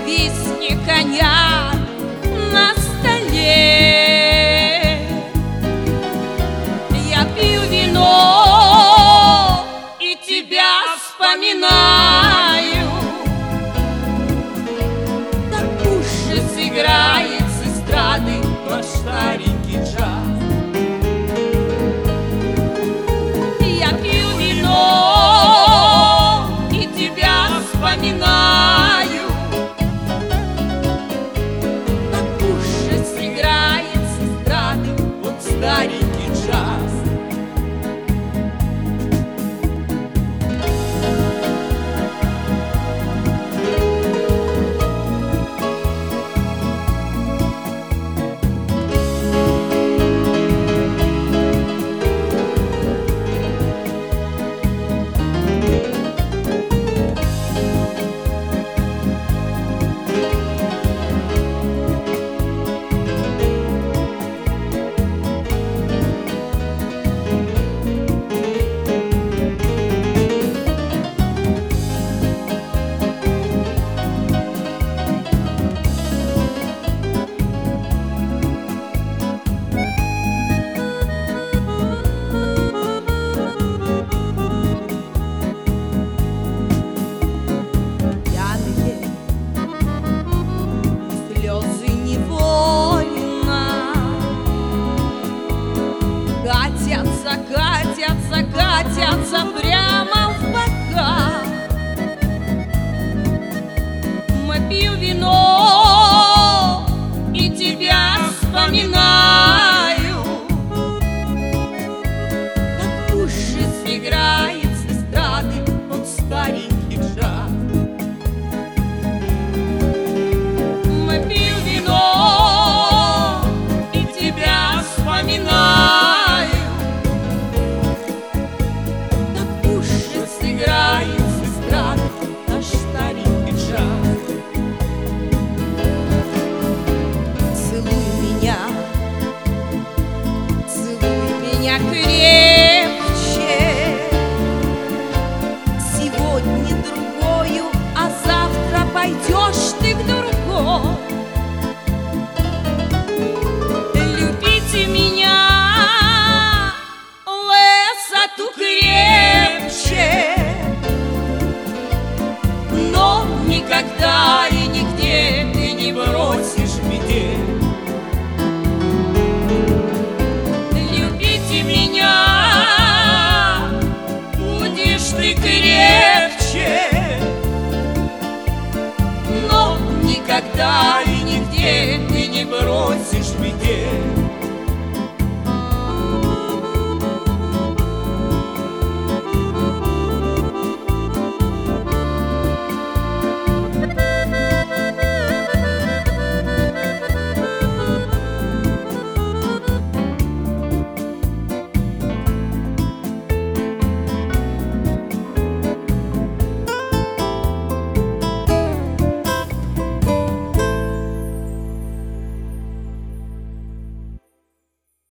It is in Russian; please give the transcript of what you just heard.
виски, коньяк на столе. Я пью вино и тебя вспоминаю. Так уж и сыграет с эстрады наш старенький джаз. Я пью вино и тебя вспоминаю. Так уж и сыграет с эстрады вот старенький джаз. Катятся прямо в бока. Мы пьем вино и тебя вспоминаю. Так уж и сыграет с эстрады вот старенький джаз. Мы пьем вино и тебя вспоминаю. Наш старенький джаз. Целуй меня крепче. Сегодня другою, а завтра пойдешь ты к другой. Любите меня, лесоту крепче. Никогда и нигде ты не бросишь в беде. Любите меня, будешь ты крепче, но никогда и нигде ты не бросишь в беде.